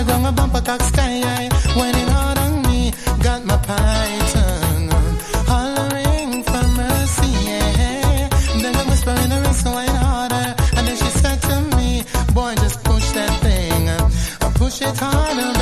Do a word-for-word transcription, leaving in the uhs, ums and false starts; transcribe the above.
down a bumper cock sky high, whining hard on me, got my python hollering for mercy, yeah. Then I whisper in her ear, so whine harder, and then she said to me, boy, just push that thing, push it harder.